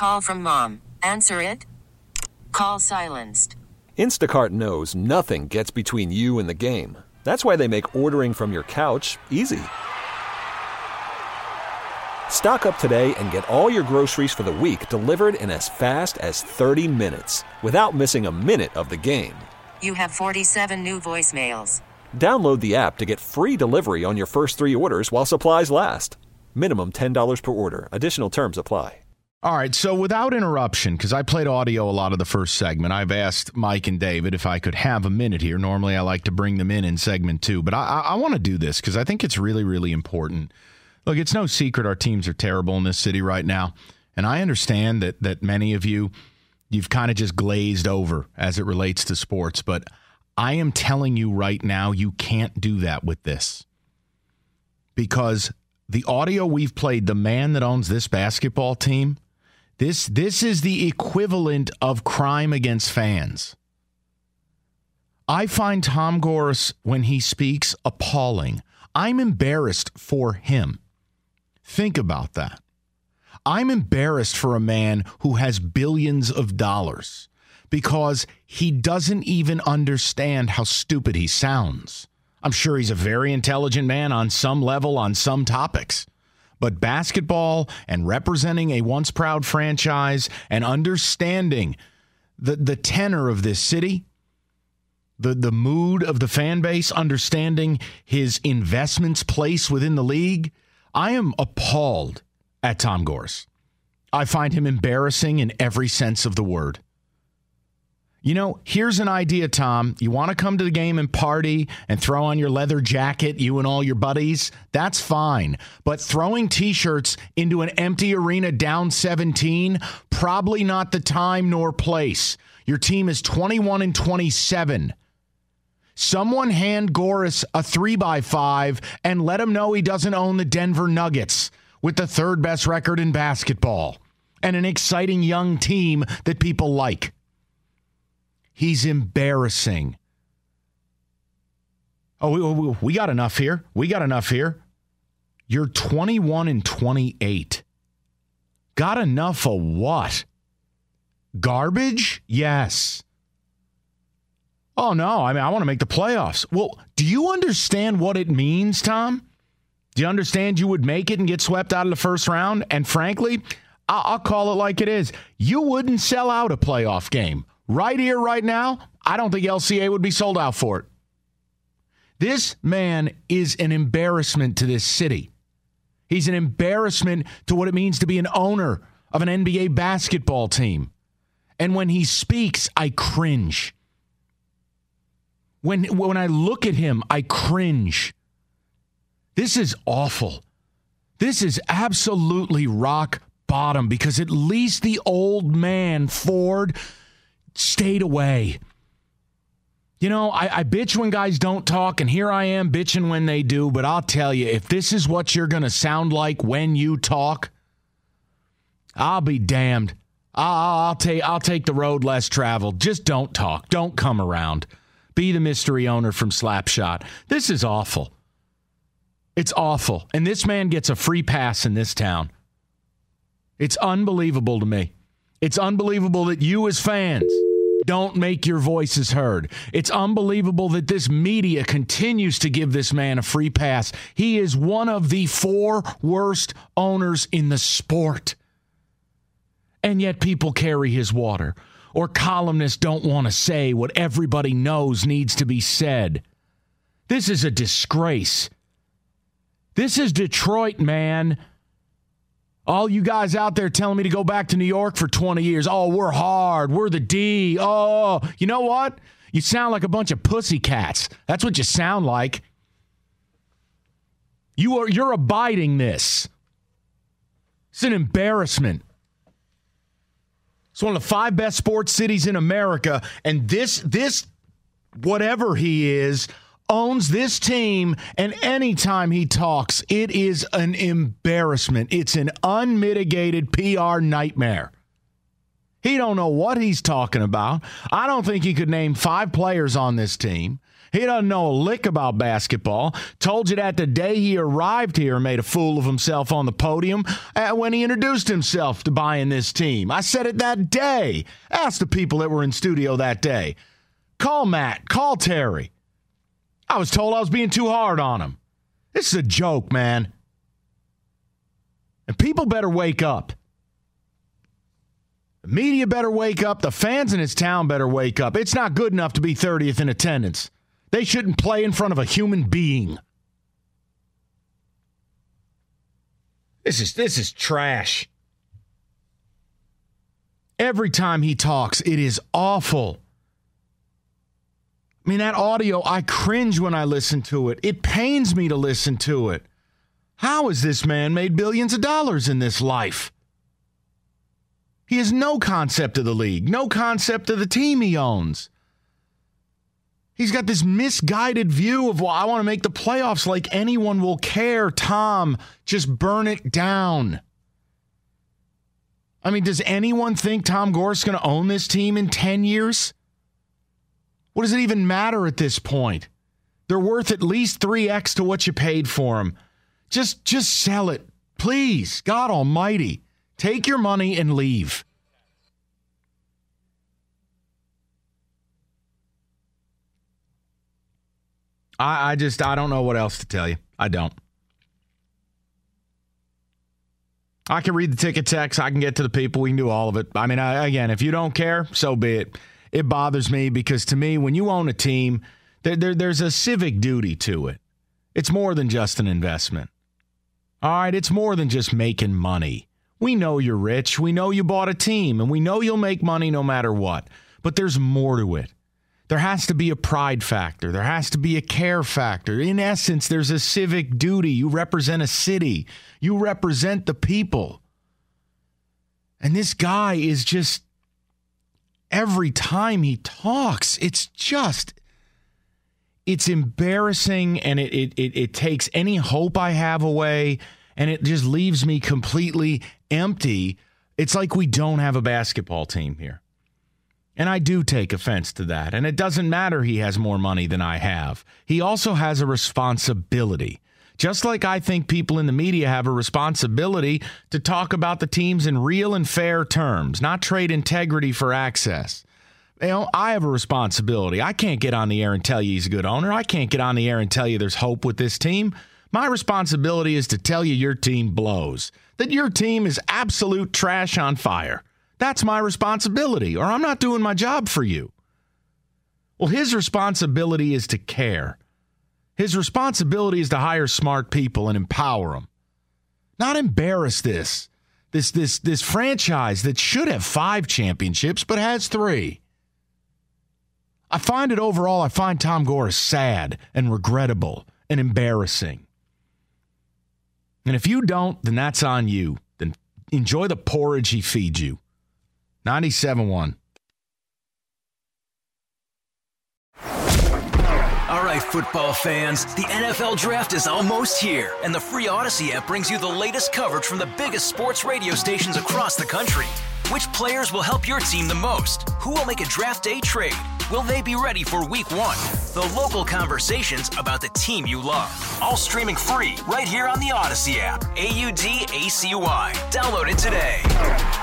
call from mom. Answer it. Call silenced. Instacart knows nothing gets between you and the game. That's why they make ordering from your couch easy. Stock up today and get all your groceries for the week delivered in as fast as 30 minutes without missing a minute of the game. You have 47 new voicemails. Download the app to get free delivery on your first 3 orders while supplies last. Minimum $10 per order. Additional terms apply. All right, so without interruption, because I played audio a lot of the first segment, I've asked Mike and David if I could have a minute here. Normally I like to bring them in segment 2, but I want to do this because I think it's really, really important. Look, it's no secret our teams are terrible in this city right now, and I understand that many of you've kind of just glazed over as it relates to sports, but I am telling you right now you can't do that with this because the audio we've played, the man that owns this basketball team, this is the equivalent of crime against fans. I find Tom Gores, when he speaks, appalling. I'm embarrassed for him. Think about that. I'm embarrassed for a man who has billions of dollars because he doesn't even understand how stupid he sounds. I'm sure he's a very intelligent man on some level, on some topics. But basketball and representing a once proud franchise and understanding the tenor of this city, the mood of the fan base, understanding his investments place within the league, I am appalled at Tom Gores. I find him embarrassing in every sense of the word. You know, here's an idea, Tom. You want to come to the game and party and throw on your leather jacket, you and all your buddies? That's fine. But throwing T-shirts into an empty arena down 17, probably not the time nor place. Your team is 21-27. Someone hand Gores a 3x5 and let him know he doesn't own the Denver Nuggets with the third best record in basketball and an exciting young team that people like. He's embarrassing. Oh, we got enough here. We got enough here. You're 21-28. Got enough of what? Garbage? Yes. Oh, no. I mean, I want to make the playoffs. Well, do you understand what it means, Tom? Do you understand you would make it and get swept out of the first round? And frankly, I'll call it like it is. You wouldn't sell out a playoff game. Right here, right now, I don't think LCA would be sold out for it. This man is an embarrassment to this city. He's an embarrassment to what it means to be an owner of an NBA basketball team. And when he speaks, I cringe. When I look at him, I cringe. This is awful. This is absolutely rock bottom because at least the old man, Ford, stayed away. You know, I bitch when guys don't talk, and here I am bitching when they do, but I'll tell you, if this is what you're going to sound like when you talk, I'll be damned. I'll take the road less traveled. Just don't talk. Don't come around. Be the mystery owner from Slapshot. This is awful. It's awful. And this man gets a free pass in this town. It's unbelievable to me. It's unbelievable that you as fans don't make your voices heard. It's unbelievable that this media continues to give this man a free pass. He is one of the 4 worst owners in the sport. And yet people carry his water. Or columnists don't want to say what everybody knows needs to be said. This is a disgrace. This is Detroit, man. All you guys out there telling me to go back to New York for 20 years. Oh, we're hard. We're the D. Oh, you know what? You sound like a bunch of pussycats. That's what you sound like. You're abiding this. It's an embarrassment. It's one of the 5 best sports cities in America, and this whatever he is owns this team, and anytime he talks, it is an embarrassment. It's an unmitigated PR nightmare. He don't know what he's talking about. I don't think he could name 5 players on this team. He doesn't know a lick about basketball. Told you that the day he arrived here made a fool of himself on the podium when he introduced himself to buying this team. I said it that day. Ask the people that were in studio that day. Call Matt. Call Terry. I was told I was being too hard on him. This is a joke, man. And people better wake up. The media better wake up. The fans in his town better wake up. It's not good enough to be 30th in attendance. They shouldn't play in front of a human being. This is trash. Every time he talks, it is awful. I mean, that audio, I cringe when I listen to it. It pains me to listen to it. How has this man made billions of dollars in this life? He has no concept of the league, no concept of the team he owns. He's got this misguided view of, well, I want to make the playoffs like anyone will care. Tom, just burn it down. I mean, does anyone think Tom Gores is going to own this team in 10 years? What does it even matter at this point? They're worth at least 3x to what you paid for them. Just sell it. Please, God almighty. Take your money and leave. I don't know what else to tell you. I don't. I can read the ticket text. I can get to the people. We can do all of it. I mean, again, if you don't care, so be it. It bothers me because to me, when you own a team, there's a civic duty to it. It's more than just an investment. All right, it's more than just making money. We know you're rich. We know you bought a team, and we know you'll make money no matter what. But there's more to it. There has to be a pride factor. There has to be a care factor. In essence, there's a civic duty. You represent a city. You represent the people. And this guy is just, every time he talks, it's embarrassing, and it takes any hope I have away, and it just leaves me completely empty. It's like we don't have a basketball team here. And I do take offense to that. And it doesn't matter he has more money than I have. He also has a responsibility. Just like I think people in the media have a responsibility to talk about the teams in real and fair terms, not trade integrity for access. You know, I have a responsibility. I can't get on the air and tell you he's a good owner. I can't get on the air and tell you there's hope with this team. My responsibility is to tell you your team blows, that your team is absolute trash on fire. That's my responsibility, or I'm not doing my job for you. Well, his responsibility is to care. His responsibility is to hire smart people and empower them. Not embarrass this franchise that should have 5 championships but has 3. I find Tom Gores sad and regrettable and embarrassing. And if you don't, then that's on you. Then enjoy the porridge he feeds you. 97.1. All right, football fans, the NFL Draft is almost here, and the free Odyssey app brings you the latest coverage from the biggest sports radio stations across the country. Which players will help your team the most? Who will make a draft day trade? Will they be ready for week 1? The local conversations about the team you love. All streaming free right here on the Odyssey app. AUDACY. Download it today.